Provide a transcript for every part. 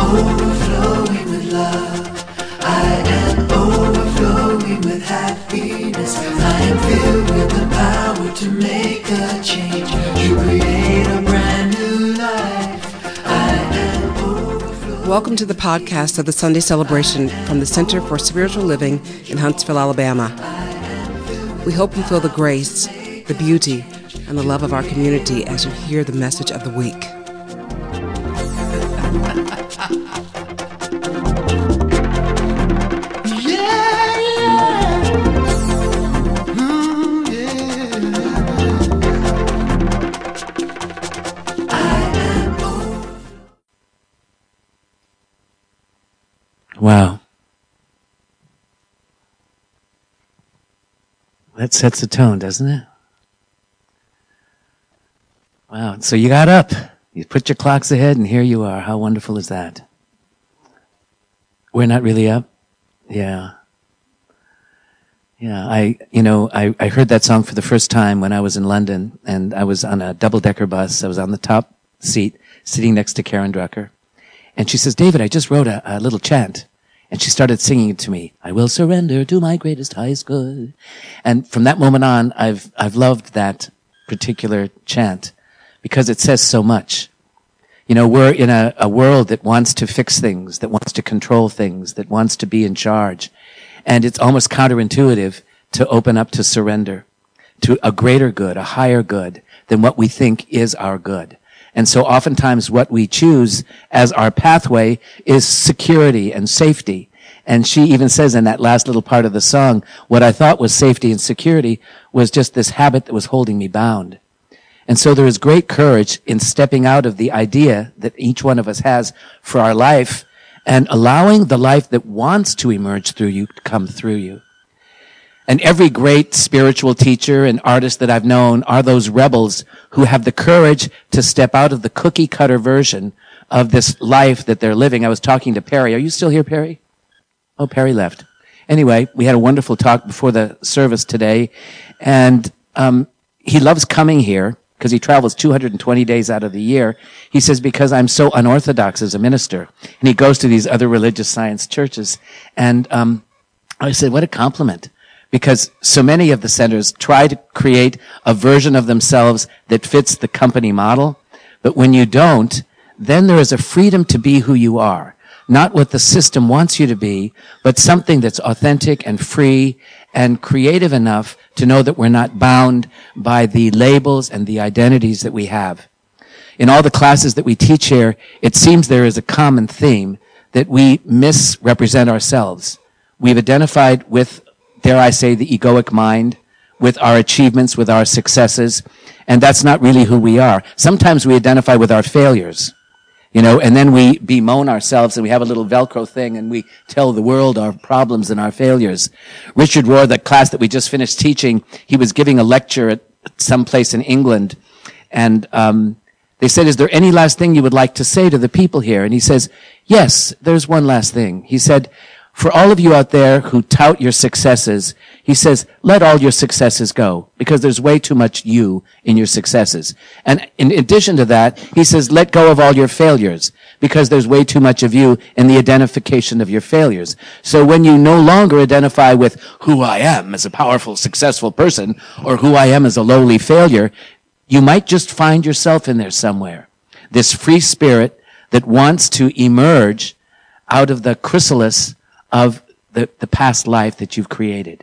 overflowing with love. I am overflowing with happiness. I am filled with the power to make a change, to create a brand new life. I am overflowing. Welcome to the podcast of the Sunday Celebration from the Center for Spiritual Living in Huntsville, Alabama. We hope you feel the grace, the beauty, and the love of our community as you hear the message of the week. Wow. That sets the tone, doesn't it? Wow. So you got up. You put your clocks ahead, and here you are. How wonderful is that? We're not really up? Yeah. Yeah. I heard that song for the first time when I was in London, and I was on a double-decker bus. I was on the top seat, sitting next to Karen Drucker. And she says, David, I just wrote a little chant. And she started singing it to me. I will surrender to my greatest, highest good. And from that moment on, I've loved that particular chant because it says so much. You know, we're in a world that wants to fix things, that wants to control things, that wants to be in charge. And it's almost counterintuitive to open up to surrender to a greater good, a higher good than what we think is our good. And so oftentimes what we choose as our pathway is security and safety. And she even says in that last little part of the song, what I thought was safety and security was just this habit that was holding me bound. And so there is great courage in stepping out of the idea that each one of us has for our life and allowing the life that wants to emerge through you to come through you. And every great spiritual teacher and artist that I've known are those rebels who have the courage to step out of the cookie cutter version of this life that they're living. I was talking to Perry. Are you still here, Perry? Oh, Perry left. Anyway, we had a wonderful talk before the service today. And he loves coming here because he travels 220 days out of the year. He says, because I'm so unorthodox as a minister. And he goes to these other religious science churches. And I said, what a compliment. Because so many of the centers try to create a version of themselves that fits the company model. But when you don't, then there is a freedom to be who you are. Not what the system wants you to be, but something that's authentic and free and creative enough to know that we're not bound by the labels and the identities that we have. In all the classes that we teach here, it seems there is a common theme that we misrepresent ourselves. We've identified with, dare I say, the egoic mind, with our achievements, with our successes, and that's not really who we are. Sometimes we identify with our failures, you know, and then we bemoan ourselves and we have a little Velcro thing and we tell the world our problems and our failures. Richard Rohr, the class that we just finished teaching, he was giving a lecture at some place in England, and they said, is there any last thing you would like to say to the people here? And he says, yes, there's one last thing. He said, for all of you out there who tout your successes, he says, let all your successes go, because there's way too much you in your successes. And in addition to that, he says, let go of all your failures, because there's way too much of you in the identification of your failures. So when you no longer identify with who I am as a powerful, successful person, or who I am as a lowly failure, you might just find yourself in there somewhere. This free spirit that wants to emerge out of the chrysalis of the past life that you've created.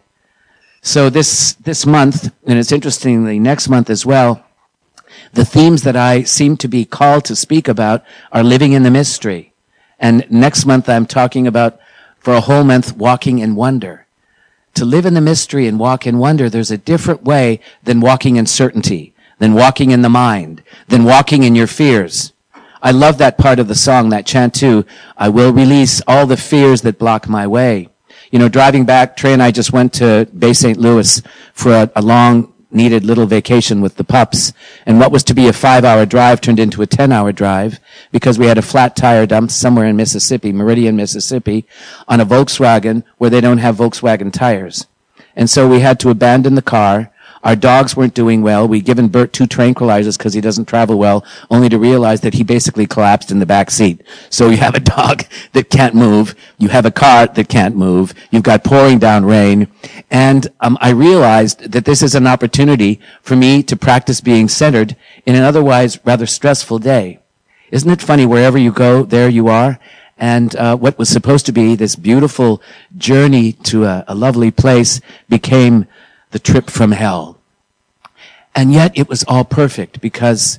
So this month, and it's interestingly next month as well, the themes that I seem to be called to speak about are living in the mystery. And next month I'm talking about, for a whole month, walking in wonder. To live in the mystery and walk in wonder, there's a different way than walking in certainty, than walking in the mind, than walking in your fears. I love that part of the song, that chant too. I will release all the fears that block my way. You know, driving back, Trey and I just went to Bay St. Louis for a long, needed little vacation with the pups. And what was to be a 5-hour drive turned into a 10-hour drive because we had a flat tire dump somewhere in Mississippi, Meridian, Mississippi, on a Volkswagen where they don't have Volkswagen tires. And so we had to abandon the car Our dogs weren't doing well. We'd given Bert 2 tranquilizers because he doesn't travel well, only to realize that he basically collapsed in the back seat. So you have a dog that can't move. You have a car that can't move. You've got pouring down rain. And I realized that this is an opportunity for me to practice being centered in an otherwise rather stressful day. Isn't it funny, wherever you go, there you are? And what was supposed to be this beautiful journey to a lovely place became the trip from hell. And yet it was all perfect because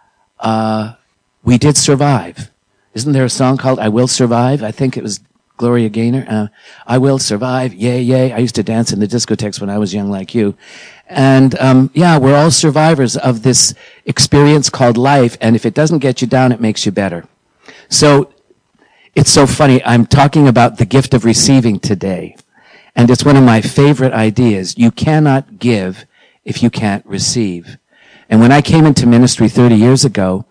we did survive. Isn't there a song called I Will Survive? I think it was Gloria Gaynor. I will survive, yay, yay. I used to dance in the discotheques when I was young like you. And yeah, we're all survivors of this experience called life, and if it doesn't get you down, it makes you better. So it's so funny. I'm talking about the gift of receiving today. And it's one of my favorite ideas. You cannot give if you can't receive. And when I came into ministry 30 years ago,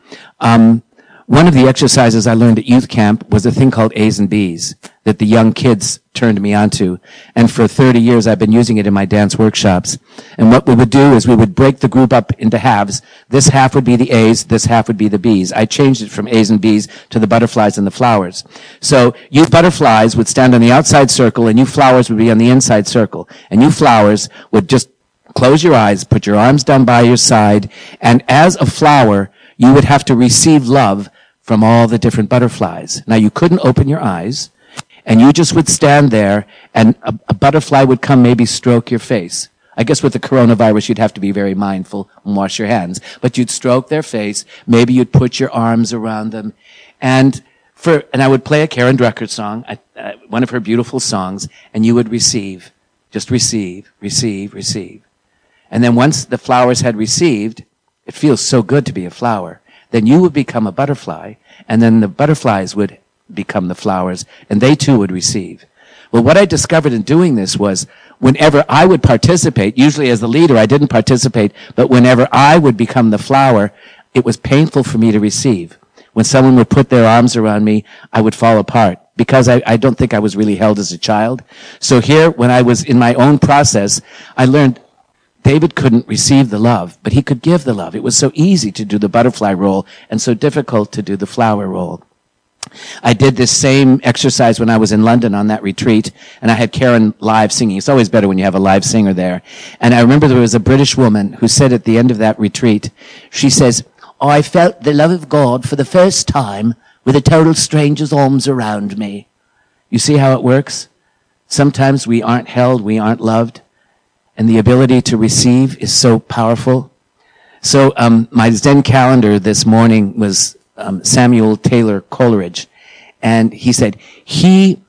one of the exercises I learned at youth camp was a thing called A's and B's that the young kids turned me onto. And for 30 years, I've been using it in my dance workshops. And what we would do is we would break the group up into halves. This half would be the A's, this half would be the B's. I changed it from A's and B's to the butterflies and the flowers. So you butterflies would stand on the outside circle and you flowers would be on the inside circle. And you flowers would just close your eyes, put your arms down by your side, and as a flower, you would have to receive love from all the different butterflies. Now, you couldn't open your eyes, and you just would stand there, and a butterfly would come maybe stroke your face. I guess with the coronavirus, you'd have to be very mindful and wash your hands. But you'd stroke their face, maybe you'd put your arms around them, and I would play a Karen Drucker song, one of her beautiful songs, and you would receive. Just receive, receive, receive. And then once the flowers had received, it feels so good to be a flower, then you would become a butterfly, and then the butterflies would become the flowers, and they too would receive. Well, what I discovered in doing this was whenever I would participate, usually as the leader I didn't participate, but whenever I would become the flower, it was painful for me to receive. When someone would put their arms around me, I would fall apart because I don't think I was really held as a child. So here, when I was in my own process, I learned David couldn't receive the love, but he could give the love. It was so easy to do the butterfly role and so difficult to do the flower role. I did this same exercise when I was in London on that retreat, and I had Karen live singing. It's always better when you have a live singer there. And I remember there was a British woman who said at the end of that retreat, she says, "Oh, I felt the love of God for the first time with a total stranger's arms around me." You see how it works? Sometimes we aren't held, we aren't loved. And the ability to receive is so powerful. So my Zen calendar this morning was Samuel Taylor Coleridge. And he said, He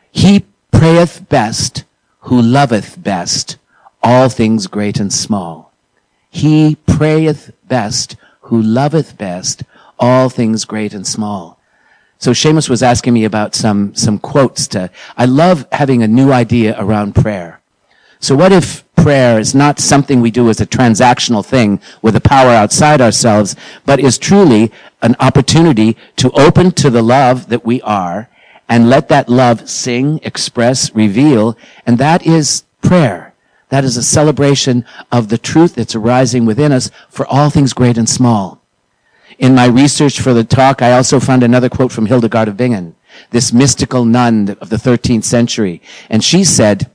prayeth best who loveth best all things great and small. He prayeth best who loveth best all things great and small. So Seamus was asking me about some quotes I love having a new idea around prayer. So what if prayer is not something we do as a transactional thing with a power outside ourselves, but is truly an opportunity to open to the love that we are and let that love sing, express, reveal, and that is prayer. That is a celebration of the truth that's arising within us for all things great and small. In my research for the talk, I also found another quote from Hildegard of Bingen, this mystical nun of the 13th century, and she said,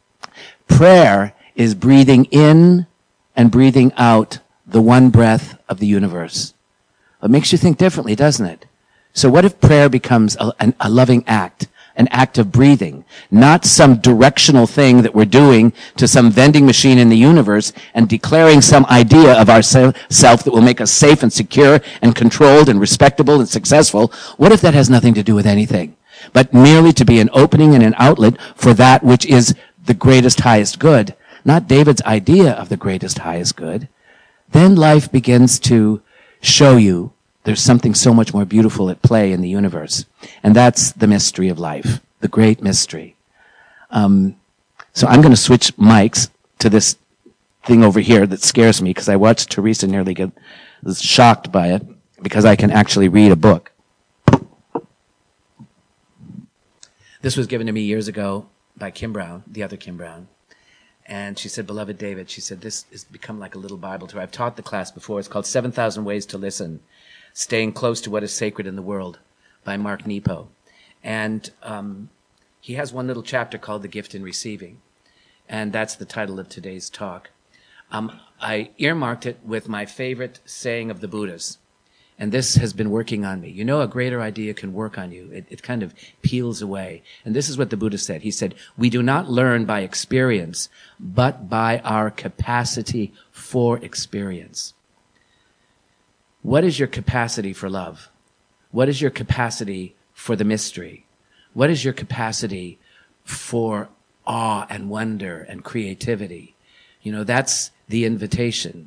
"Prayer is breathing in and breathing out the one breath of the universe." It makes you think differently, doesn't it? So what if prayer becomes a loving act, an act of breathing, not some directional thing that we're doing to some vending machine in the universe and declaring some idea of ourself that will make us safe and secure and controlled and respectable and successful? What if that has nothing to do with anything, but merely to be an opening and an outlet for that which is the greatest, highest good, not David's idea of the greatest, highest good? Then life begins to show you there's something so much more beautiful at play in the universe. And that's the mystery of life, the great mystery. So I'm going to switch mics to this thing over here that scares me because I watched Teresa nearly get shocked by it because I can actually read a book. This was given to me years ago by Kim Brown, the other Kim Brown. And she said, beloved David, she said, this has become like a little Bible to her. I've taught the class before. It's called 7,000 Ways to Listen, Staying Close to What is Sacred in the World by Mark Nepo. And he has one little chapter called The Gift in Receiving. And that's the title of today's talk. I earmarked it with my favorite saying of the Buddhas. And this has been working on me. You know, a greater idea can work on you. It kind of peels away. And this is what the Buddha said. He said, we do not learn by experience, but by our capacity for experience. What is your capacity for love? What is your capacity for the mystery? What is your capacity for awe and wonder and creativity? You know, that's the invitation.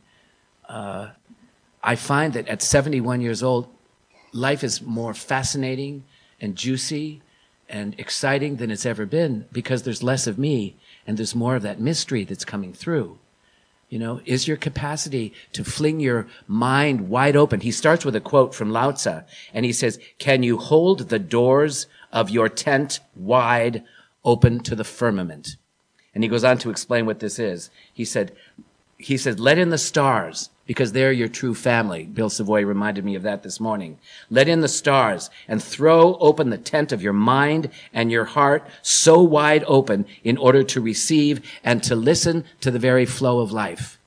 I find that at 71 years old, life is more fascinating and juicy and exciting than it's ever been because there's less of me and there's more of that mystery that's coming through. You know, is your capacity to fling your mind wide open? He starts with a quote from Lao Tzu, and he says, can you hold the doors of your tent wide open to the firmament? And he goes on to explain what this is. He said, let in the stars, because they're your true family. Bill Savoy reminded me of that this morning. Let in the stars and throw open the tent of your mind and your heart so wide open in order to receive and to listen to the very flow of life.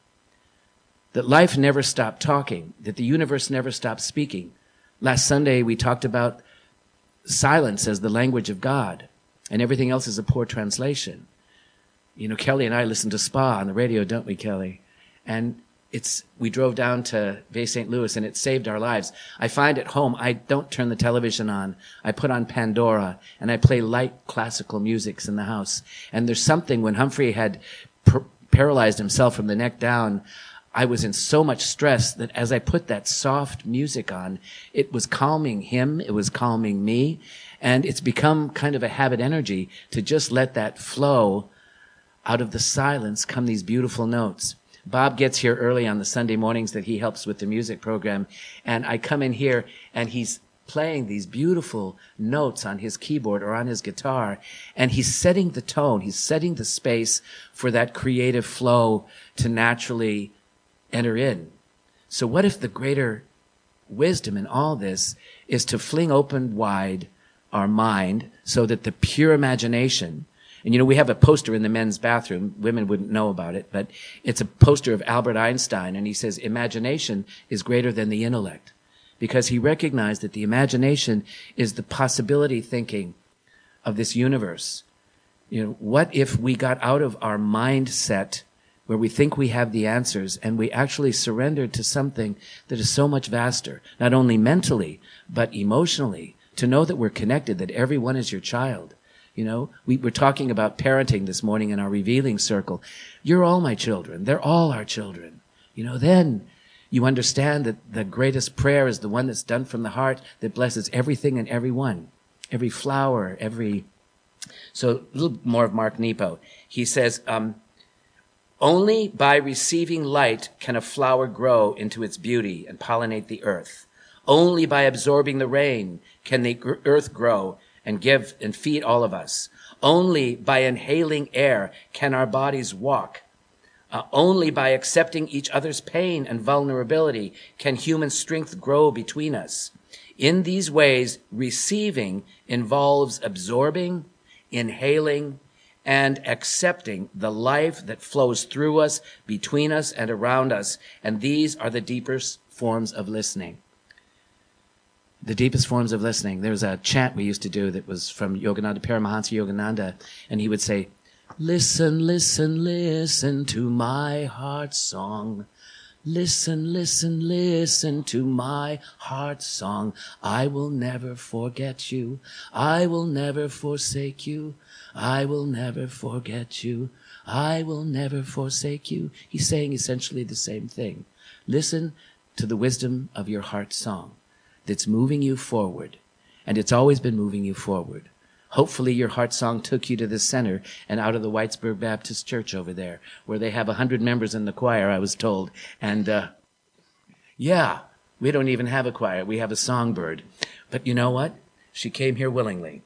That life never stopped talking, that the universe never stopped speaking. Last Sunday we talked about silence as the language of God, and everything else is a poor translation. You know, Kelly and I listen to Spa on the radio, don't we, Kelly? And we drove down to Bay St. Louis and it saved our lives. I find at home, I don't turn the television on. I put on Pandora and I play light classical music in the house. And there's something, when Humphrey had paralyzed himself from the neck down, I was in so much stress that as I put that soft music on, it was calming him, it was calming me, and it's become kind of a habit energy to just let that flow. Out of the silence come these beautiful notes. Bob gets here early on the Sunday mornings that he helps with the music program, and I come in here and he's playing these beautiful notes on his keyboard or on his guitar, and he's setting the tone, he's setting the space for that creative flow to naturally enter in. So what if the greater wisdom in all this is to fling open wide our mind so that the pure imagination. And, you know, we have a poster in the men's bathroom. Women wouldn't know about it, but it's a poster of Albert Einstein. And he says, imagination is greater than the intellect, because he recognized that the imagination is the possibility thinking of this universe. You know, what if we got out of our mindset where we think we have the answers and we actually surrendered to something that is so much vaster, not only mentally, but emotionally, to know that we're connected, that everyone is your child. You know, we were talking about parenting this morning in our revealing circle. You're all my children. They're all our children. You know, then you understand that the greatest prayer is the one that's done from the heart that blesses everything and everyone, every flower, every... So a little more of Mark Nepo. He says, only by receiving light can a flower grow into its beauty and pollinate the earth. Only by absorbing the rain can the earth grow and give and feed all of us. Only by inhaling air can our bodies walk. Only by accepting each other's pain and vulnerability can human strength grow between us. In these ways, receiving involves absorbing, inhaling, and accepting the life that flows through us, between us, and around us. And these are the deepest forms of listening. The deepest forms of listening. There was a chant we used to do that was from Yogananda, Paramahansa Yogananda, and he would say, listen, listen, listen to my heart song. Listen, listen, listen to my heart song. I will never forget you. I will never forsake you. I will never forget you. I will never forsake you. He's saying essentially the same thing. Listen to the wisdom of your heart song that's moving you forward. And it's always been moving you forward. Hopefully your heart song took you to the center and out of the Whitesburg Baptist Church over there, where they have 100 members in the choir, I was told. And, yeah, we don't even have a choir. We have a songbird. But you know what? She came here willingly.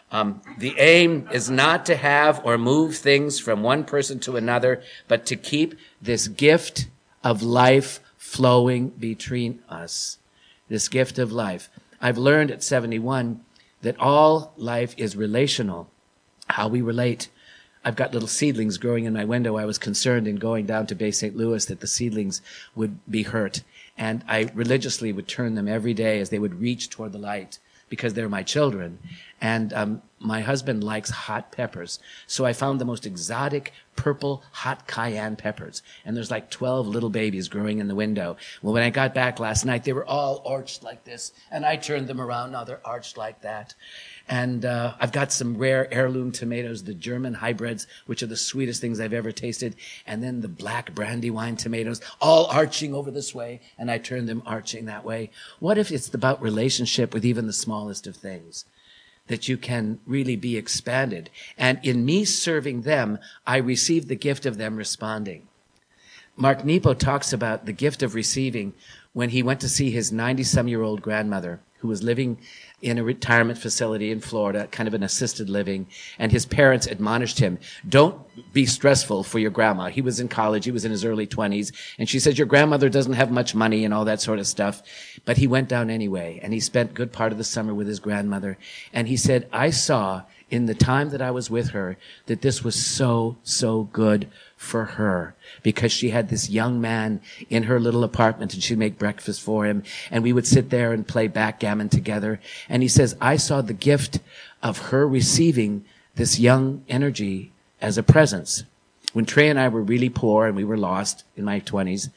The aim is not to have or move things from one person to another, but to keep this gift of life flowing between us. This gift of life. I've learned at 71 that all life is relational, how we relate. I've got little seedlings growing in my window. I was concerned in going down to Bay St. Louis that the seedlings would be hurt. And I religiously would turn them every day as they would reach toward the light, because they're my children. And my husband likes hot peppers. So I found the most exotic purple hot cayenne peppers. And there's like 12 little babies growing in the window. Well, when I got back last night, they were all arched like this. And I turned them around. Now they're arched like that. And I've got some rare heirloom tomatoes, the German hybrids, which are the sweetest things I've ever tasted. And then the black Brandywine tomatoes, all arching over this way. And I turned them arching that way. What if it's about relationship with even the smallest of things? That you can really be expanded. And in me serving them, I receive the gift of them responding. Mark Nepo talks about the gift of receiving when he went to see his 90-some-year-old grandmother, who was living in a retirement facility in Florida, kind of an assisted living, and his parents admonished him, don't be stressful for your grandma. He was in college, he was in his early 20s, and she said, your grandmother doesn't have much money and all that sort of stuff. But he went down anyway, and he spent a good part of the summer with his grandmother. And he said, I saw in the time that I was with her that this was so, so good for her, because she had this young man in her little apartment and she'd make breakfast for him, and we would sit there and play backgammon together. And he says, I saw the gift of her receiving this young energy as a presence. When Trey and I were really poor and we were lost in our 20s,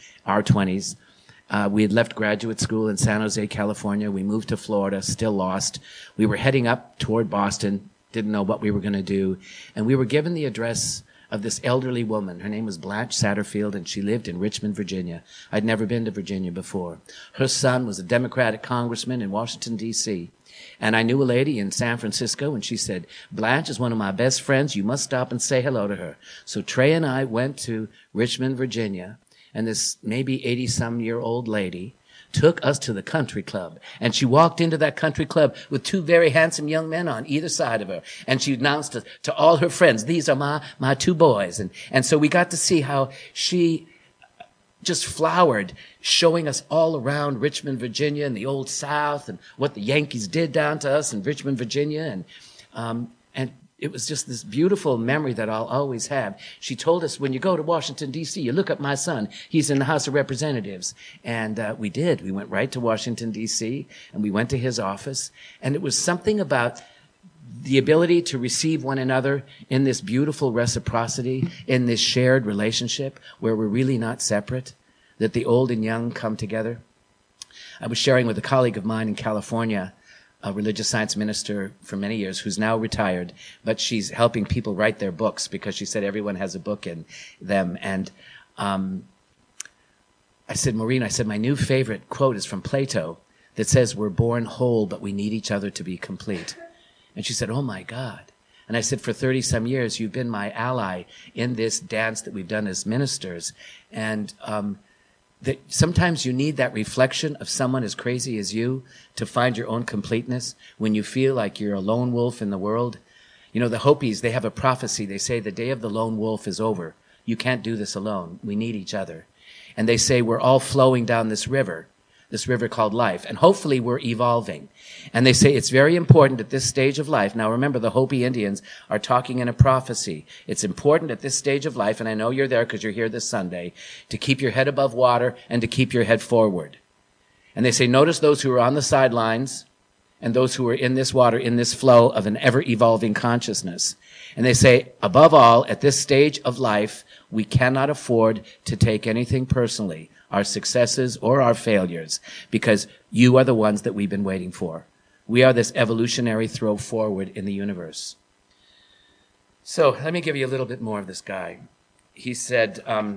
we had left graduate school in San Jose, California. We moved to Florida, still lost. We were heading up toward Boston, didn't know what we were going to do. And we were given the address of this elderly woman. Her name was Blanche Satterfield, and she lived in Richmond, Virginia. I'd never been to Virginia before. Her son was a Democratic congressman in Washington, D.C. And I knew a lady in San Francisco, and she said, Blanche is one of my best friends. You must stop and say hello to her. So Trey and I went to Richmond, Virginia, and this maybe 80-some-year-old lady took us to the country club. And she walked into that country club with two very handsome young men on either side of her. And she announced to all her friends, these are my two boys. And so we got to see how she just flowered, showing us all around Richmond, Virginia and the Old South and what the Yankees did down to us in Richmond, Virginia. And it was just this beautiful memory that I'll always have. She told us, when you go to Washington, D.C., you look up my son. He's in the House of Representatives. And we did. We went right to Washington, D.C., and we went to his office. And it was something about the ability to receive one another in this beautiful reciprocity, in this shared relationship where we're really not separate, that the old and young come together. I was sharing with a colleague of mine in California, a religious science minister for many years who's now retired, but she's helping people write their books because she said everyone has a book in them. And I said, Maureen, my new favorite quote is from Plato that says, we're born whole, but we need each other to be complete. And she said, oh my God. And I said, for 30-some years, you've been my ally in this dance that we've done as ministers. And that sometimes you need that reflection of someone as crazy as you to find your own completeness when you feel like you're a lone wolf in the world. You know, the Hopis, they have a prophecy. They say the day of the lone wolf is over. You can't do this alone. We need each other. And they say we're all flowing down this river called life. And hopefully we're evolving. And they say it's very important at this stage of life. Now remember, the Hopi Indians are talking in a prophecy. It's important at this stage of life, and I know you're there because you're here this Sunday, to keep your head above water and to keep your head forward. And they say, notice those who are on the sidelines and those who are in this water, in this flow of an ever-evolving consciousness. And they say, above all, at this stage of life, we cannot afford to take anything personally, our successes or our failures, because you are the ones that we've been waiting for. We are this evolutionary throw forward in the universe. So let me give you a little bit more of this guy. He said,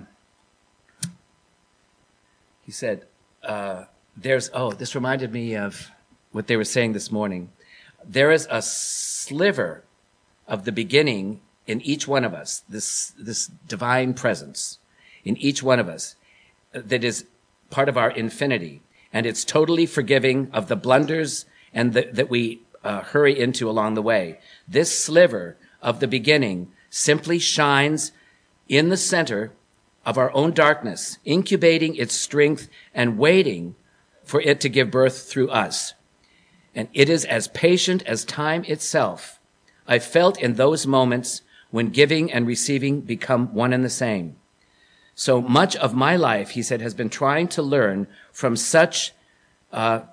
this reminded me of what they were saying this morning. There is a sliver of the beginning in each one of us, this divine presence in each one of us that is part of our infinity. And it's totally forgiving of the blunders and that we hurry into along the way. This sliver of the beginning simply shines in the center of our own darkness, incubating its strength and waiting for it to give birth through us. And it is as patient as time itself. I felt in those moments when giving and receiving become one and the same. So much of my life, he said, has been trying to learn from such how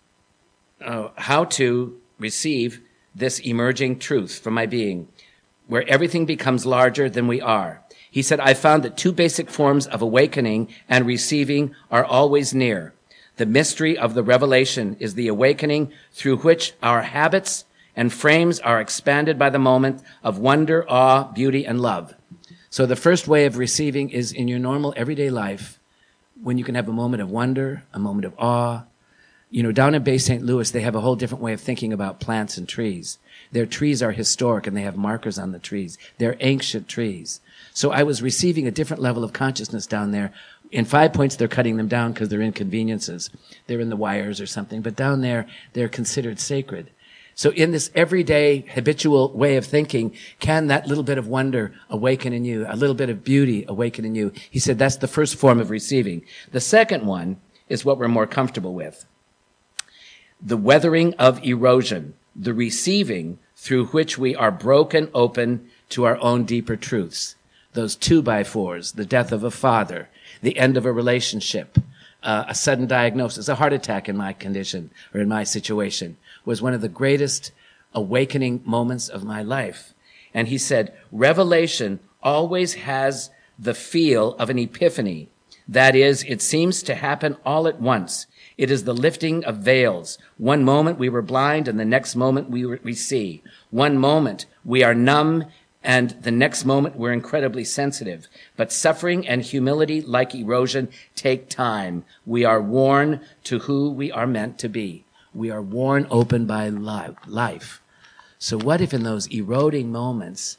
to receive this emerging truth from my being, where everything becomes larger than we are. He said, I found that two basic forms of awakening and receiving are always near. The mystery of the revelation is the awakening through which our habits and frames are expanded by the moment of wonder, awe, beauty, and love. So the first way of receiving is in your normal everyday life, when you can have a moment of wonder, a moment of awe. You know, down in Bay St. Louis, they have a whole different way of thinking about plants and trees. Their trees are historic and they have markers on the trees. They're ancient trees. So I was receiving a different level of consciousness down there. In 5 points, they're cutting them down because they're inconveniences. They're in the wires or something. But down there, they're considered sacred. So in this everyday habitual way of thinking, can that little bit of wonder awaken in you, a little bit of beauty awaken in you? He said that's the first form of receiving. The second one is what we're more comfortable with. The weathering of erosion, the receiving through which we are broken open to our own deeper truths. Those 2x4s, the death of a father, the end of a relationship, a sudden diagnosis, a heart attack in my condition or in my situation was one of the greatest awakening moments of my life. And he said, revelation always has the feel of an epiphany. That is, it seems to happen all at once. It is the lifting of veils. One moment we were blind and the next moment we see. One moment we are numb and the next moment we're incredibly sensitive. But suffering and humility, like erosion, take time. We are worn to who we are meant to be. We are worn open by life. So what if in those eroding moments,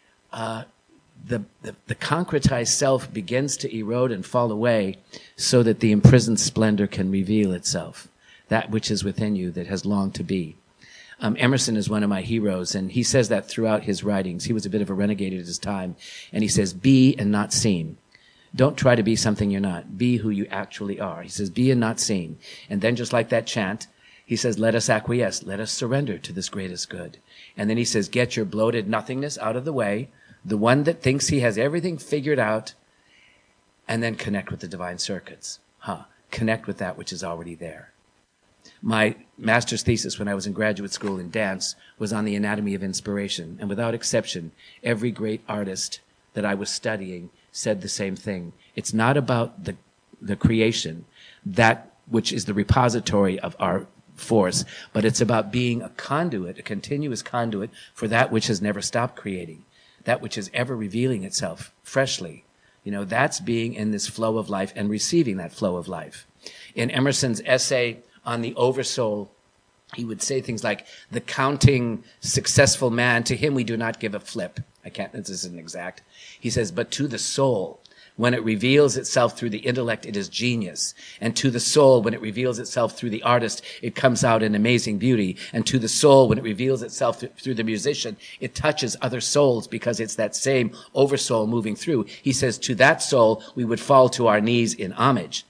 the concretized self begins to erode and fall away so that the imprisoned splendor can reveal itself, that which is within you that has longed to be. Emerson is one of my heroes, and he says that throughout his writings. He was a bit of a renegade at his time, and he says, be and not seem. Don't try to be something you're not. Be who you actually are. He says, be and not seem. And then just like that chant, he says, let us acquiesce. Let us surrender to this greatest good. And then he says, get your bloated nothingness out of the way, the one that thinks he has everything figured out, and then connect with the divine circuits. Connect with that which is already there. My master's thesis when I was in graduate school in dance was on the anatomy of inspiration. And without exception, every great artist that I was studying said the same thing. It's not about the creation, that which is the repository of our force, but it's about being a conduit, a continuous conduit for that which has never stopped creating, that which is ever revealing itself freshly. You know, that's being in this flow of life and receiving that flow of life. In Emerson's essay on the oversoul, he would say things like, the counting successful man, to him we do not give a flip. This isn't exact. He says, but to the soul, when it reveals itself through the intellect, it is genius. And to the soul, when it reveals itself through the artist, it comes out in amazing beauty. And to the soul, when it reveals itself through the musician, it touches other souls because it's that same oversoul moving through. He says, to that soul, we would fall to our knees in homage.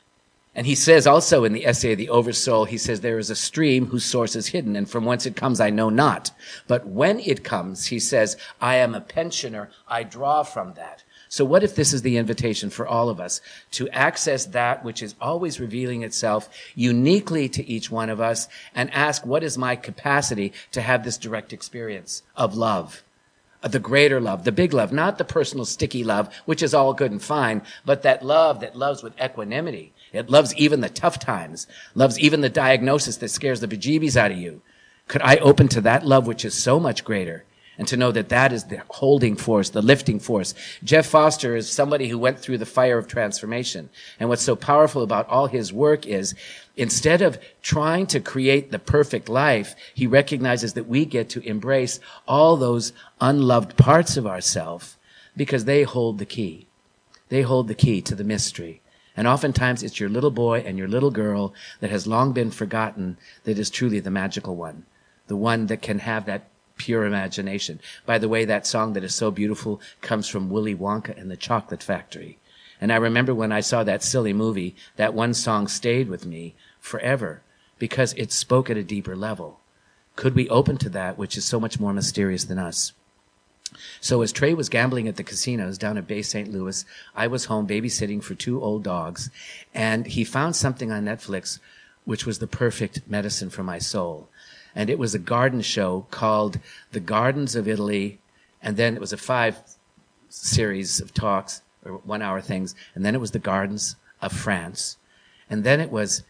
And he says also in the essay of the Oversoul, he says, there is a stream whose source is hidden, and from whence it comes I know not. But when it comes, he says, I am a pensioner, I draw from that. So what if this is the invitation for all of us to access that which is always revealing itself uniquely to each one of us and ask, what is my capacity to have this direct experience of love? The greater love, the big love, not the personal sticky love, which is all good and fine, but that love that loves with equanimity. It loves even the tough times, loves even the diagnosis that scares the bejeebies out of you. Could I open to that love which is so much greater, and to know that that is the holding force, the lifting force? Jeff Foster is somebody who went through the fire of transformation. And what's so powerful about all his work is, instead of trying to create the perfect life, he recognizes that we get to embrace all those unloved parts of ourselves because they hold the key. They hold the key to the mystery. And oftentimes it's your little boy and your little girl that has long been forgotten that is truly the magical one, the one that can have that pure imagination. By the way, that song that is so beautiful comes from Willy Wonka and the Chocolate Factory. And I remember when I saw that silly movie, that one song stayed with me forever because it spoke at a deeper level. Could we open to that, which is so much more mysterious than us? So as Trey was gambling at the casinos down at Bay St. Louis, I was home babysitting for 2 old dogs, and he found something on Netflix which was the perfect medicine for my soul. And it was a garden show called The Gardens of Italy, and then it was a 5 series of talks, or 1-hour things, and then it was The Gardens of France, and then it was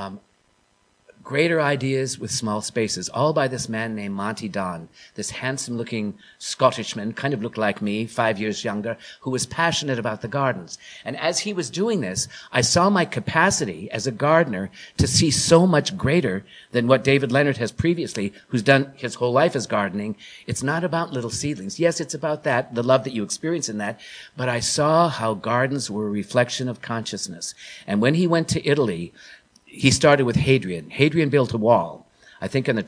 Greater Ideas with Small Spaces, all by this man named Monty Don, this handsome-looking Scottishman, kind of looked like me, 5 years younger, who was passionate about the gardens. And as he was doing this, I saw my capacity as a gardener to see so much greater than what David Leonard has previously, who's done his whole life as gardening. It's not about little seedlings. Yes, it's about that, the love that you experience in that, but I saw how gardens were a reflection of consciousness. And when he went to Italy, he started with Hadrian. Hadrian built a wall, I think in the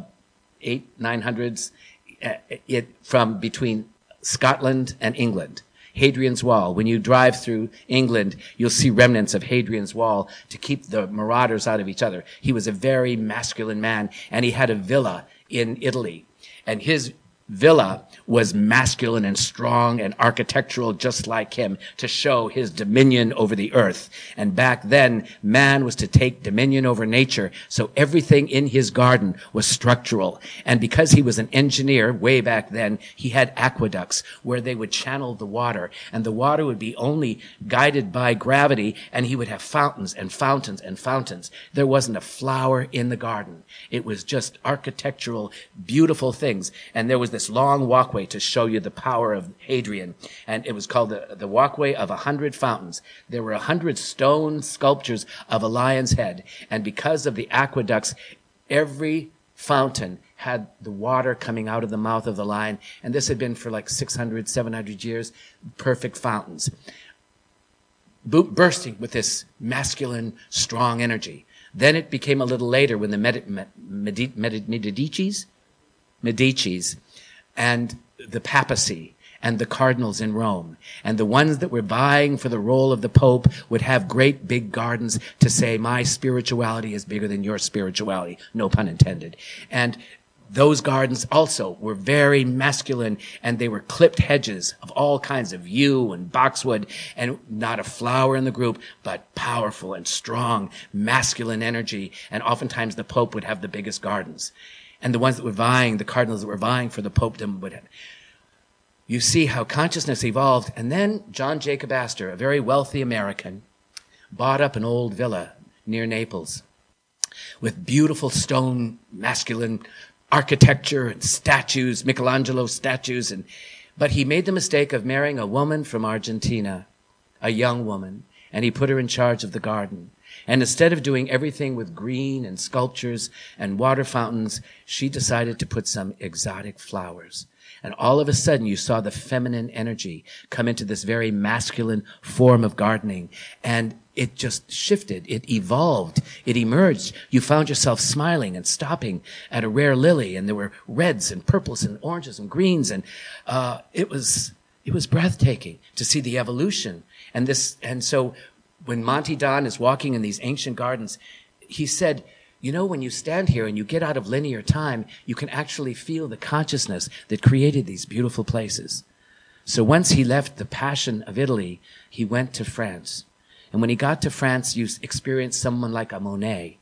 900s, from between Scotland and England. Hadrian's Wall. When you drive through England, you'll see remnants of Hadrian's Wall to keep the marauders out of each other. He was a very masculine man, and he had a villa in Italy. And his villa was masculine and strong and architectural just like him to show his dominion over the earth. And back then, man was to take dominion over nature. So everything in his garden was structural. And because he was an engineer way back then, he had aqueducts where they would channel the water. And the water would be only guided by gravity, and he would have fountains and fountains and fountains. There wasn't a flower in the garden. It was just architectural, beautiful things. And there was this long walkway to show you the power of Hadrian. And it was called the Walkway of 100 Fountains. There were 100 stone sculptures of a lion's head. And because of the aqueducts, every fountain had the water coming out of the mouth of the lion. And this had been for like 600, 700 years, perfect fountains. Bursting with this masculine, strong energy. Then it became a little later when the Medicis and the papacy and the cardinals in Rome and the ones that were vying for the role of the Pope would have great big gardens to say, my spirituality is bigger than your spirituality, no pun intended. And those gardens also were very masculine, and they were clipped hedges of all kinds of yew and boxwood, and not a flower in the group, but powerful and strong masculine energy. And oftentimes the Pope would have the biggest gardens. And the ones that were vying, the cardinals that were vying for the popedom would have. You see how consciousness evolved. And then John Jacob Astor, a very wealthy American, bought up an old villa near Naples with beautiful stone, masculine architecture and statues, Michelangelo statues. But he made the mistake of marrying a woman from Argentina, a young woman, and he put her in charge of the garden. And instead of doing everything with green and sculptures and water fountains, she decided to put some exotic flowers. And all of a sudden, you saw the feminine energy come into this very masculine form of gardening. And it just shifted. It evolved. It emerged. You found yourself smiling and stopping at a rare lily. And there were reds and purples and oranges and greens. And it was breathtaking to see the evolution. And so when Monty Don is walking in these ancient gardens, he said, you know, when you stand here and you get out of linear time, you can actually feel the consciousness that created these beautiful places. So once he left the passion of Italy, he went to France. And when he got to France, you experienced someone like a Monet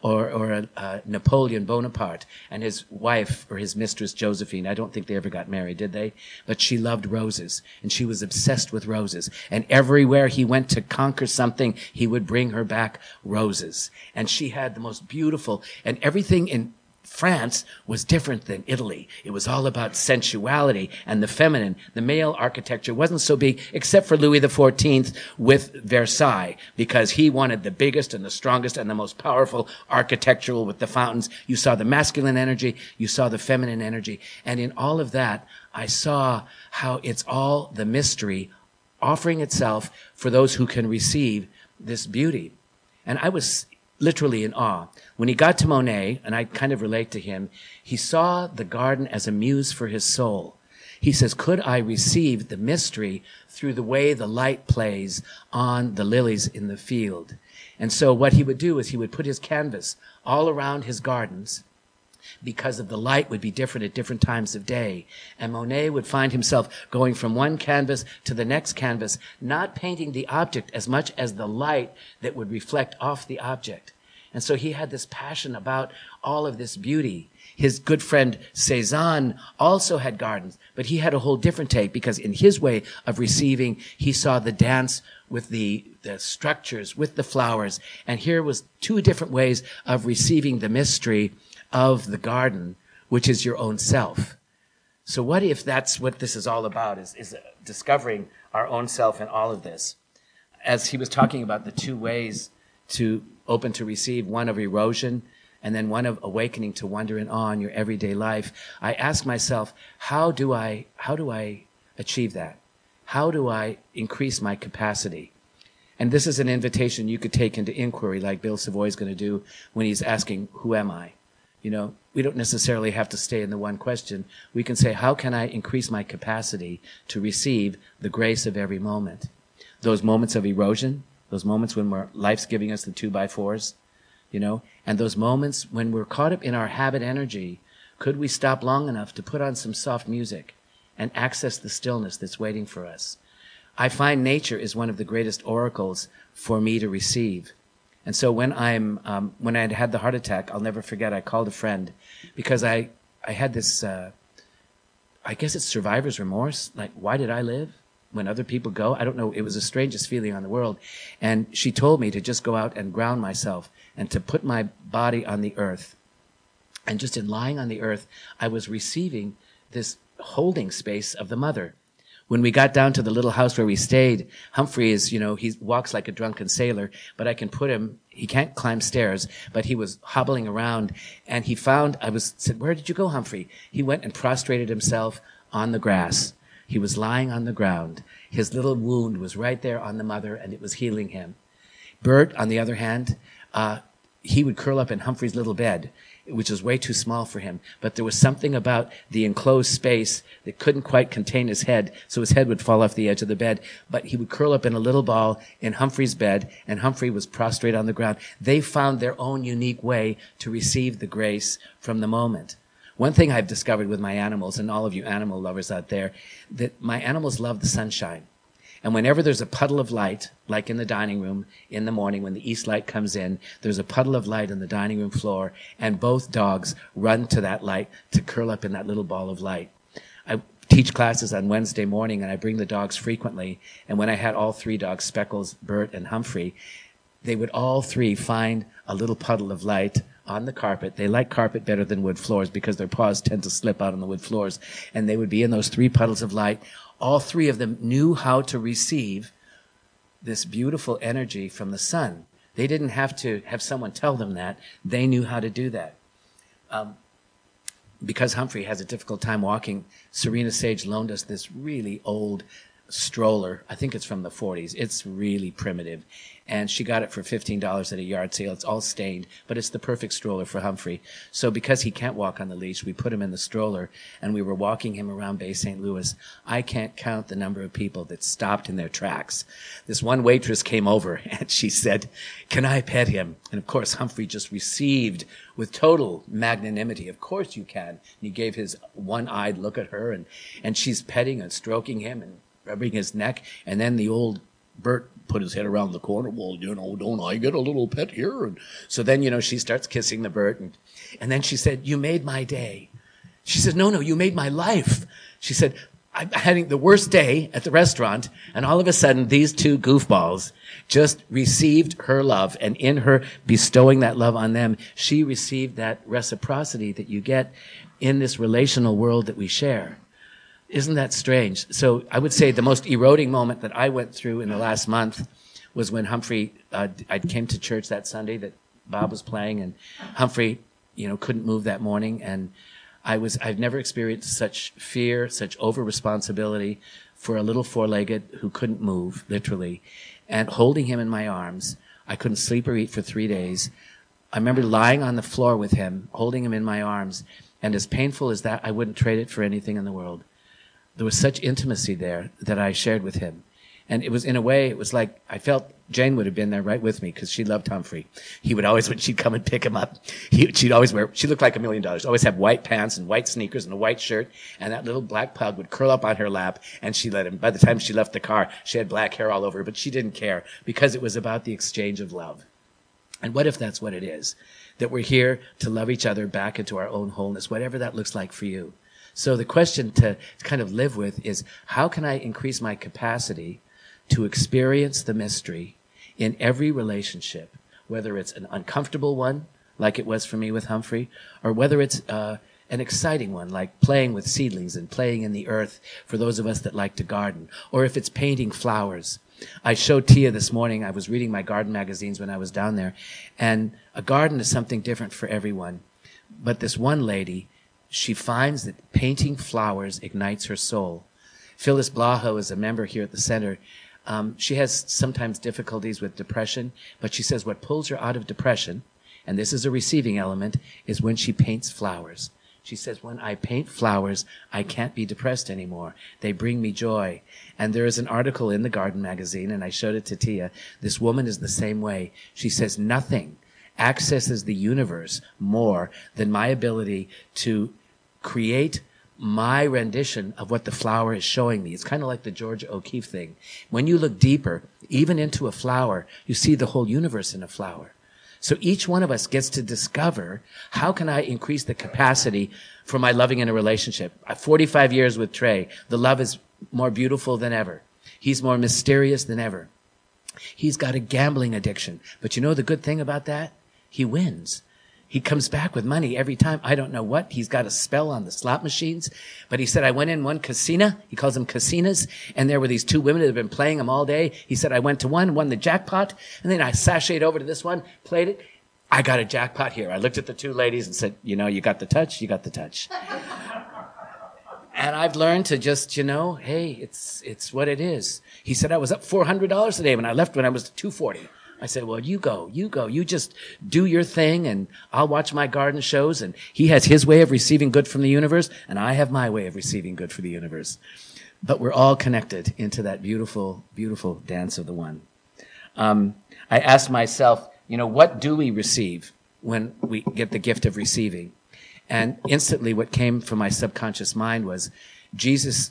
or a Napoleon Bonaparte and his wife or his mistress Josephine. I don't think they ever got married, did they? But she loved roses, and she was obsessed with roses. And everywhere he went to conquer something, he would bring her back roses. And she had the most beautiful, and everything in France was different than Italy. It was all about sensuality and the feminine. The male architecture wasn't so big, except for Louis XIV with Versailles, because he wanted the biggest and the strongest and the most powerful architectural with the fountains. You saw the masculine energy, you saw the feminine energy. And in all of that, I saw how it's all the mystery offering itself for those who can receive this beauty. And I was literally in awe. When he got to Monet, and I kind of relate to him, he saw the garden as a muse for his soul. He says, could I receive the mystery through the way the light plays on the lilies in the field? And so what he would do is he would put his canvas all around his gardens, because of the light would be different at different times of day. And Monet would find himself going from one canvas to the next canvas, not painting the object as much as the light that would reflect off the object. And so he had this passion about all of this beauty. His good friend Cézanne also had gardens, but he had a whole different take, because in his way of receiving, he saw the dance with the structures, with the flowers. And here was two different ways of receiving the mystery of the garden, which is your own self. So what if that's what this is all about, is discovering our own self in all of this? As he was talking about the two ways to open to receive, one of erosion and then one of awakening to wonder and awe in your everyday life, I ask myself, how do I achieve that? How do I increase my capacity? And this is an invitation you could take into inquiry, like Bill Savoy is going to do when he's asking, who am I? You know, we don't necessarily have to stay in the one question. We can say, how can I increase my capacity to receive the grace of every moment? Those moments of erosion, those moments when life's giving us the 2x4s, you know, and those moments when we're caught up in our habit energy, could we stop long enough to put on some soft music and access the stillness that's waiting for us? I find nature is one of the greatest oracles for me to receive. And so when when I had the heart attack, I'll never forget, I called a friend, because I had this, I guess it's survivor's remorse. Like, why did I live when other people go? I don't know. It was the strangest feeling on the world. And she told me to just go out and ground myself and to put my body on the earth. And just in lying on the earth, I was receiving this holding space of the mother. When we got down to the little house where we stayed, Humphrey is, you know, he walks like a drunken sailor, but I can put him, he can't climb stairs, but he was hobbling around, and he found, said, where did you go, Humphrey? He went and prostrated himself on the grass. He was lying on the ground. His little wound was right there on the mother, and it was healing him. Bert, on the other hand, he would curl up in Humphrey's little bed, which was way too small for him. But there was something about the enclosed space that couldn't quite contain his head, so his head would fall off the edge of the bed. But he would curl up in a little ball in Humphrey's bed, and Humphrey was prostrate on the ground. They found their own unique way to receive the grace from the moment. One thing I've discovered with my animals, and all of you animal lovers out there, that my animals love the sunshine. And whenever there's a puddle of light, like in the dining room in the morning when the east light comes in, there's a puddle of light on the dining room floor, and both dogs run to that light to curl up in that little ball of light. I teach classes on Wednesday morning, and I bring the dogs frequently. And when I had all three dogs, Speckles, Bert, and Humphrey, they would all three find a little puddle of light on the carpet. They like carpet better than wood floors because their paws tend to slip out on the wood floors. And they would be in those three puddles of light. All three of them knew how to receive this beautiful energy from the sun. They didn't have to have someone tell them that. They knew how to do that. Because Humphrey has a difficult time walking, Serena Sage loaned us this really old stroller. I think it's from the 40s. It's really primitive. And she got it for $15 at a yard sale. It's all stained, but it's the perfect stroller for Humphrey. So because he can't walk on the leash, we put him in the stroller, and we were walking him around Bay St. Louis. I can't count the number of people that stopped in their tracks. This one waitress came over, and she said, "Can I pet him?" And of course, Humphrey just received with total magnanimity, "Of course you can." And he gave his one-eyed look at her, and she's petting and stroking him and rubbing his neck. And then the old Bert put his head around the corner. "Well, don't I get a little pet here?" And so then, she starts kissing the Bert. And then she said, "You made my day." She said, No, you made my life. She said, "I'm having the worst day at the restaurant." And all of a sudden, these two goofballs just received her love. And in her bestowing that love on them, she received that reciprocity that you get in this relational world that we share. Isn't that strange? So I would say the most eroding moment that I went through in the last month was when Humphrey, I came to church that Sunday that Bob was playing, and Humphrey, couldn't move that morning. And I've never experienced such fear, such over-responsibility for a little four-legged who couldn't move, literally. And holding him in my arms, I couldn't sleep or eat for 3 days. I remember lying on the floor with him, holding him in my arms, and as painful as that, I wouldn't trade it for anything in the world. There was such intimacy there that I shared with him. And it was, in a way, it was like, I felt Jane would have been there right with me because she loved Humphrey. He would always, when she'd come and pick him up, she'd always wear, she looked like $1 million, always have white pants and white sneakers and a white shirt. And that little black pug would curl up on her lap and she let him. By the time she left the car, she had black hair all over her, but she didn't care because it was about the exchange of love. And what if that's what it is? That we're here to love each other back into our own wholeness, whatever that looks like for you. So the question to kind of live with is, how can I increase my capacity to experience the mystery in every relationship, whether it's an uncomfortable one, like it was for me with Humphrey, or whether it's an exciting one, like playing with seedlings and playing in the earth for those of us that like to garden, or if it's painting flowers. I showed Tia this morning, I was reading my garden magazines when I was down there, and a garden is something different for everyone. But this one lady, she finds that painting flowers ignites her soul. Phyllis Blaho is a member here at the center. She has sometimes difficulties with depression, but she says what pulls her out of depression, and this is a receiving element, is when she paints flowers. She says, when I paint flowers, I can't be depressed anymore. They bring me joy. And there is an article in the Garden magazine, and I showed it to Tia. This woman is the same way. She says, nothing accesses the universe more than my ability to create my rendition of what the flower is showing me. It's kind of like the George O'Keeffe thing. When you look deeper, even into a flower, you see the whole universe in a flower. So each one of us gets to discover, how can I increase the capacity for my loving in a relationship? 45 years with Trey, the love is more beautiful than ever. He's more mysterious than ever. He's got a gambling addiction. But you know the good thing about that? He wins. He comes back with money every time. I don't know what. He's got a spell on the slot machines. But he said, I went in one casino. He calls them casinas. And there were these two women that had been playing them all day. He said, I went to one, won the jackpot. And then I sashayed over to this one, played it. I got a jackpot here. I looked at the two ladies and said, you know, you got the touch, you got the touch. And I've learned to just, you know, hey, it's what it is. He said, I was up $400 today when I left when I was $240. I said, well, you go. You just do your thing and I'll watch my garden shows. And he has his way of receiving good from the universe and I have my way of receiving good from the universe. But we're all connected into that beautiful, beautiful dance of the one. I asked myself, you know, what do we receive when we get the gift of receiving? And instantly what came from my subconscious mind was Jesus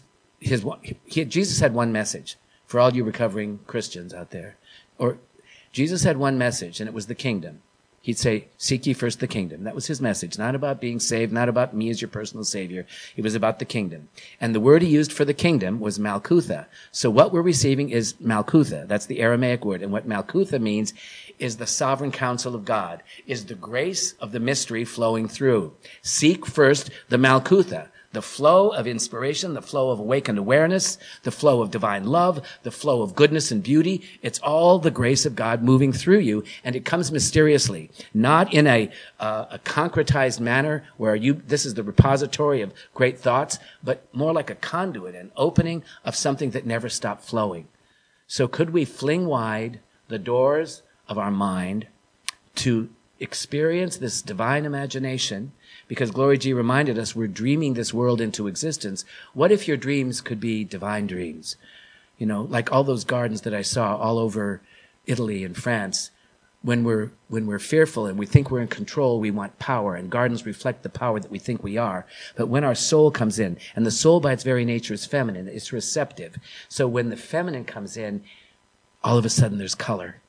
had one message for all you recovering Christians out there. Or Jesus had one message, and it was the kingdom. He'd say, seek ye first the kingdom. That was his message. Not about being saved, not about me as your personal savior. It was about the kingdom. And the word he used for the kingdom was Malkutha. So what we're receiving is Malkutha. That's the Aramaic word. And what Malkutha means is the sovereign counsel of God, is the grace of the mystery flowing through. Seek first the Malkutha. The flow of inspiration, the flow of awakened awareness, the flow of divine love, the flow of goodness and beauty. It's all the grace of God moving through you, and it comes mysteriously, not in a concretized manner where this is the repository of great thoughts, but more like a conduit, an opening of something that never stopped flowing. So could we fling wide the doors of our mind to experience this divine imagination? Because Glory G reminded us we're dreaming this world into existence. What if your dreams could be divine dreams? You know, like all those gardens that I saw all over Italy and France. When we're fearful and we think we're in control, we want power, and gardens reflect the power that we think we are. But when our soul comes in, and the soul by its very nature is feminine, it's receptive. So when the feminine comes in, all of a sudden there's color.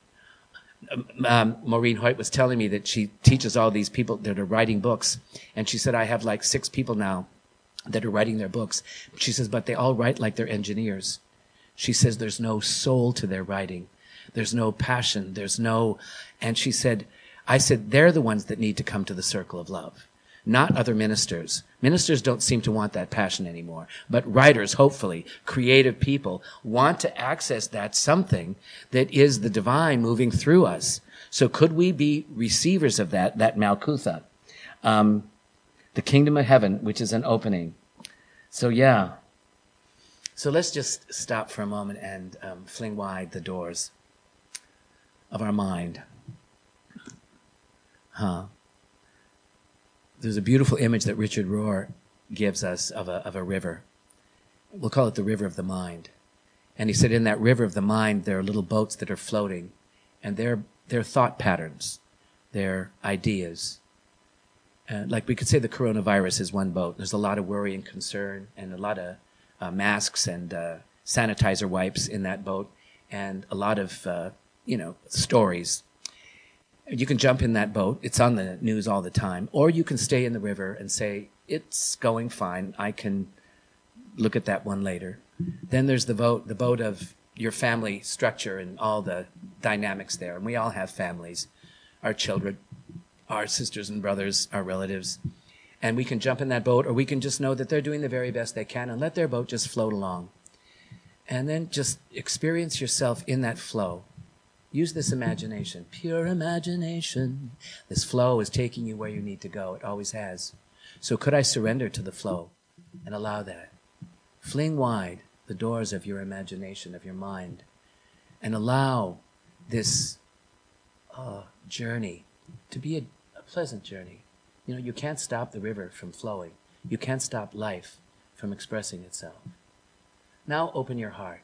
Maureen Hoyt was telling me that she teaches all these people that are writing books. And she said, I have like 6 people now that are writing their books. She says, but they all write like they're engineers. She says, there's no soul to their writing. There's no passion. And she said, I said, they're the ones that need to come to the circle of love, not other ministers. Ministers don't seem to want that passion anymore. But writers, hopefully, creative people, want to access that something that is the divine moving through us. So could we be receivers of that Malkutha, the kingdom of heaven, which is an opening? So yeah. So let's just stop for a moment and fling wide the doors of our mind. There's a beautiful image that Richard Rohr gives us of a river. We'll call it the river of the mind. And he said in that river of the mind, there are little boats that are floating, and they're thought patterns, they're ideas. Like we could say the coronavirus is one boat. There's a lot of worry and concern and a lot of masks and sanitizer wipes in that boat and a lot of, stories. You can jump in that boat. It's on the news all the time. Or you can stay in the river and say, it's going fine. I can look at that one later. Then there's the boat of your family structure and all the dynamics there. And we all have families, our children, our sisters and brothers, our relatives. And we can jump in that boat, or we can just know that they're doing the very best they can and let their boat just float along. And then just experience yourself in that flow. Use this imagination, pure imagination. This flow is taking you where you need to go. It always has. So could I surrender to the flow and allow that? Fling wide the doors of your imagination, of your mind, and allow this journey to be a pleasant journey. You know, you can't stop the river from flowing. You can't stop life from expressing itself. Now open your heart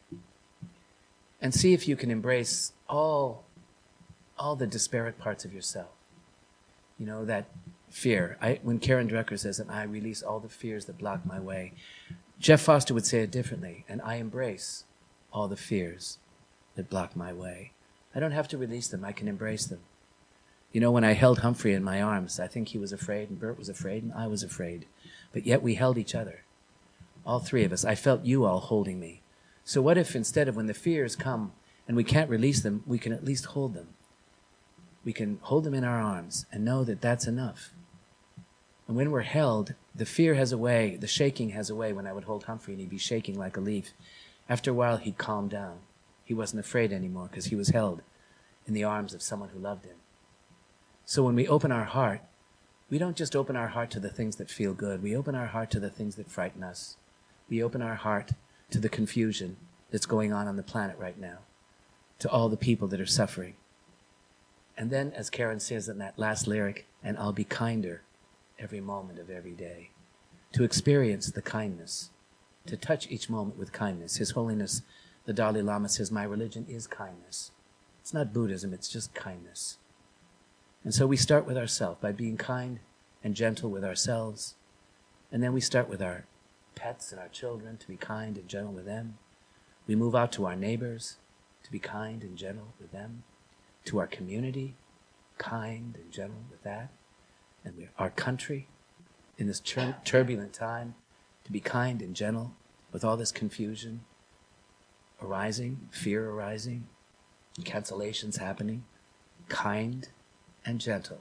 and see if you can embrace all the disparate parts of yourself. You know, that fear. When Karen Drucker says that I release all the fears that block my way, Jeff Foster would say it differently, and I embrace all the fears that block my way. I don't have to release them. I can embrace them. You know, when I held Humphrey in my arms, I think he was afraid, and Bert was afraid, and I was afraid. But yet we held each other. All three of us. I felt you all holding me. So what if instead of when the fears come and we can't release them, we can at least hold them? We can hold them in our arms and know that that's enough. And when we're held, the fear has a way, the shaking has a way. When I would hold Humphrey and he'd be shaking like a leaf, after a while he'd calm down. He wasn't afraid anymore because he was held in the arms of someone who loved him. So when we open our heart, we don't just open our heart to the things that feel good. We open our heart to the things that frighten us. We open our heart to the confusion that's going on the planet right now, to all the people that are suffering. And then, as Karen says in that last lyric, and I'll be kinder every moment of every day, to experience the kindness, to touch each moment with kindness. His Holiness, the Dalai Lama, says, my religion is kindness. It's not Buddhism, it's just kindness. And so we start with ourselves by being kind and gentle with ourselves. And then we start with our pets and our children to be kind and gentle with them. We move out to our neighbors to be kind and gentle with them. To our community, kind and gentle with that. And our country, in this turbulent time, to be kind and gentle with all this confusion arising, fear arising, cancellations happening, kind and gentle.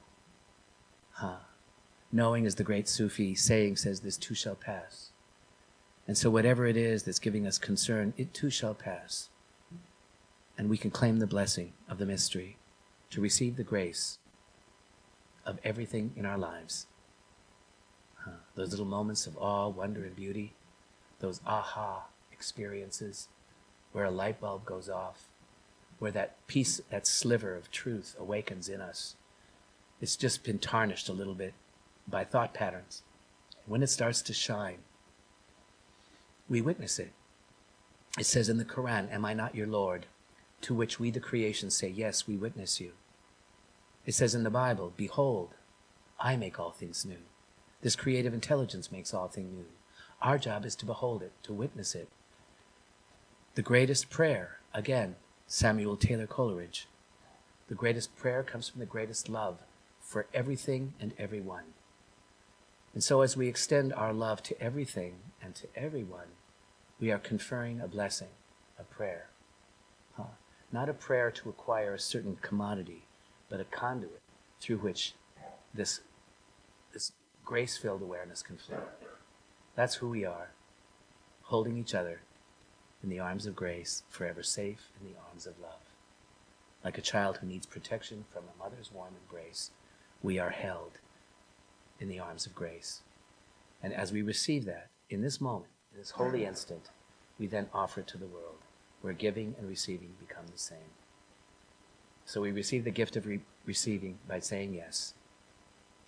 Knowing, as the great Sufi saying says, this too shall pass. And so whatever it is that's giving us concern, it too shall pass. And we can claim the blessing of the mystery to receive the grace of everything in our lives. Those little moments of awe, wonder, and beauty, those aha experiences where a light bulb goes off, where that piece, that sliver of truth awakens in us. It's just been tarnished a little bit by thought patterns. When it starts to shine, we witness it. It says in the Quran, am I not your Lord? To which we, the creation, say, yes, we witness you. It says in the Bible, behold, I make all things new. This creative intelligence makes all things new. Our job is to behold it, to witness it. The greatest prayer, again, Samuel Taylor Coleridge, the greatest prayer comes from the greatest love for everything and everyone. And so as we extend our love to everything and to everyone, we are conferring a blessing, a prayer. Not a prayer to acquire a certain commodity, but a conduit through which this grace-filled awareness can flow. That's who we are, holding each other in the arms of grace, forever safe in the arms of love. Like a child who needs protection from a mother's warm embrace, we are held in the arms of grace. And as we receive that, in this moment, in this holy instant, we then offer it to the world, where giving and receiving become the same. So we receive the gift of receiving by saying yes,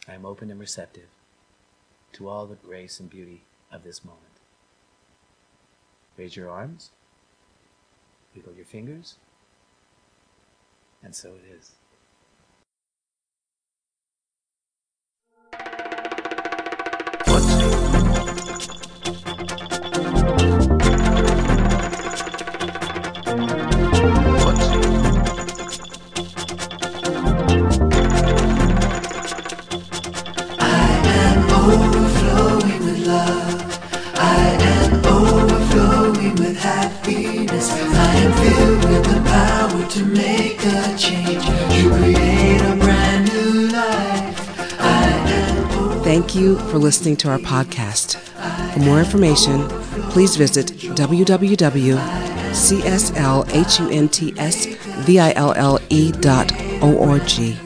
I am open and receptive to all the grace and beauty of this moment. Raise your arms, wiggle your fingers, and so it is. Overflowing with love, I am overflowing with happiness. I am filled with the power to make a change, to create a brand new life. Thank you for listening to our podcast. For more information, please visit www.cslhuntsville.org.